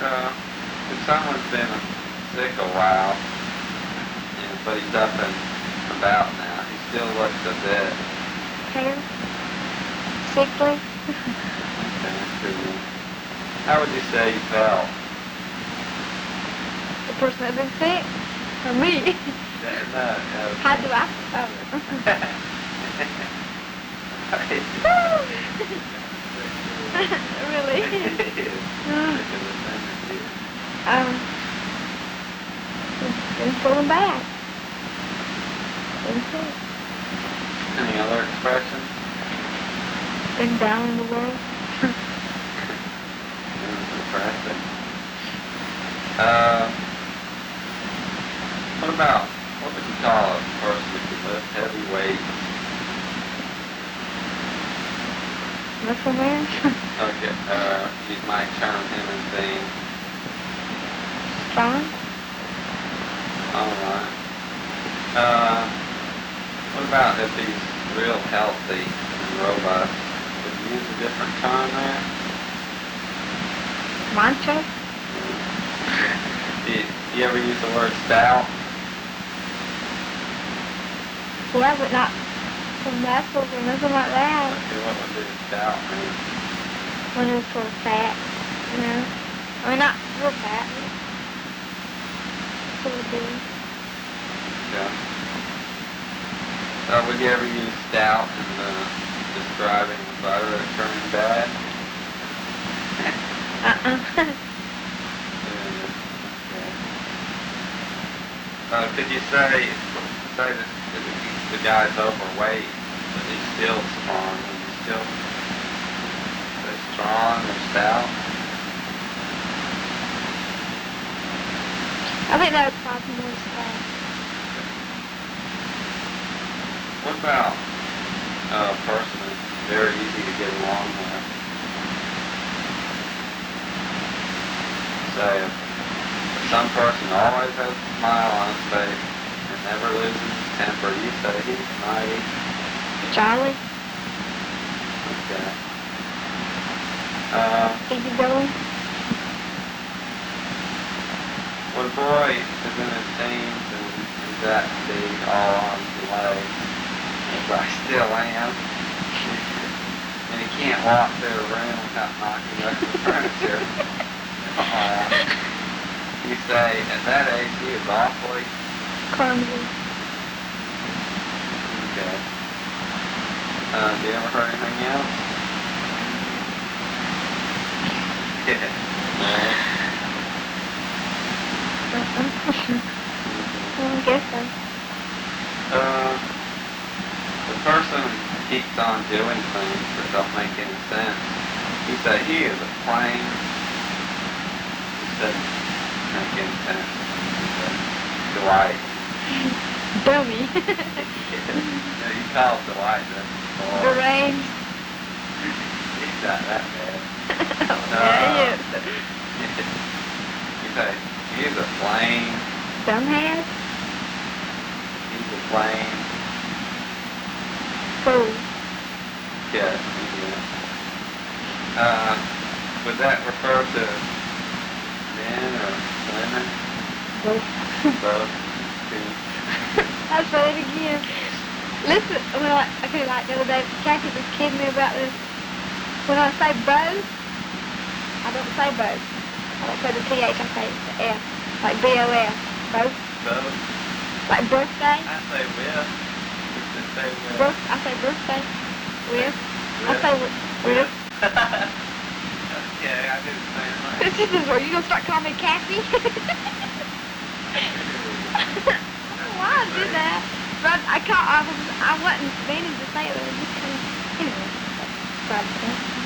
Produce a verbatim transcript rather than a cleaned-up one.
uh, if someone's been sick a while, you know, but he's up and about now, he still looks a bit... Pale? Sickly? Okay, good. How would you say you felt? The person that's been sick? Or me? No, no, no. How do I feel? Really? um, been feeling bad. Been sick. Any other expressions? Been down in the world. Depressing. Uh, what about, what would you call a person who can lift heavy weights? Muscle man? Okay, uh, you might term him as being Strong? alright. Uh, what about if he's real healthy and robust? Would you use a different term there? Mantra? Do you, do you ever use the word stout? Yeah, but not for muscles or nothing like that. Okay, what would be stout mean? When it's sort of fat, you know? I mean, not real fat, but sort of big. Yeah. Uh, would you ever use stout in uh, describing butter that's turning bad? Uh-uh. Yeah, okay. Uh, could you say, say that the, the guy's overweight, but he's still strong, and he's still say strong or stout? I think that would probably be more fat. What about a person that's very easy to get along with? Say, if some person always has a smile on his face and never loses his temper, you say he's mighty. Charlie? Okay. Uh, Easy going? when a boy is in his teens and he's that big all on his legs, as I still am, and he can't walk through a room without knocking over the furniture, uh, you say, at that age, he is awfully... Clumsy. Okay. Uh, do you ever heard anything else? Yeah. Uh-uh. I guess so. Uh, the person keeps on doing things that don't make any sense. You say, he is a plain... It doesn't make any sense. Dwight. Dummy. No, you call it Dwight, that's before. Deranged. He's not that bad. Yeah, he is. You say, he's a plain... Dumbhead? He's a plain... Fool. Yeah, yeah. Uh, would that refer to men or women? Both. Both. I'll say it again. Listen, when I, okay, like the other day, Kathy was kidding me about this. When I say both, I don't say both. I don't say the T H, I say the F. Like B O F. Both. Both. Like birthday. I say with. You say with. Birth, I say birthday. With. I With. say with. with. Okay, I do the same thing. This is where you gonna start calling me Kathy? Why I did that? But I can't, I, was, I wasn't meaning to say it, but it just kind of, you know, that's